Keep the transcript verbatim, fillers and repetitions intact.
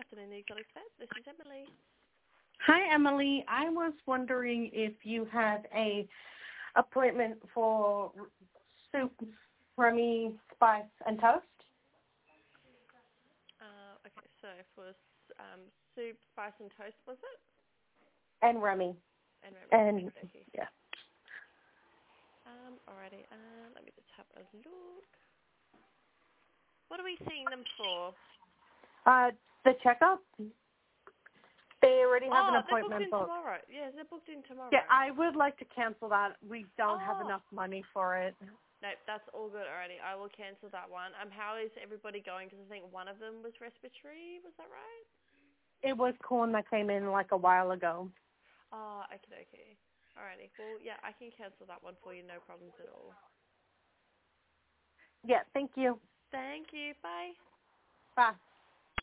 afternoon, the Exotic Vet. This is Emily. Hi, Emily. I was wondering if you have a appointment for soup, rummy, spice, and toast. Uh, okay, so for um, soup, spice, and toast, was it? And rummy. And maybe. And, Okay, okay. yeah. Um, alrighty. Uh, let me just have a look. What are we seeing them for? Uh, the checkup? They already have Oh, an they're booked appointment in booked. tomorrow. Yeah, they're booked in tomorrow. Yeah, I would like to cancel that. We don't have Oh. enough money for it. Nope, that's all good already. I will cancel that one. Um, how is everybody going? Because I think one of them was respiratory. Was that right? It was corn that came in like a while ago. Oh, okay, okay. Alrighty. Well, yeah, I can cancel that one for you. No problems at all. Yeah, thank you. Thank you. Bye. Bye.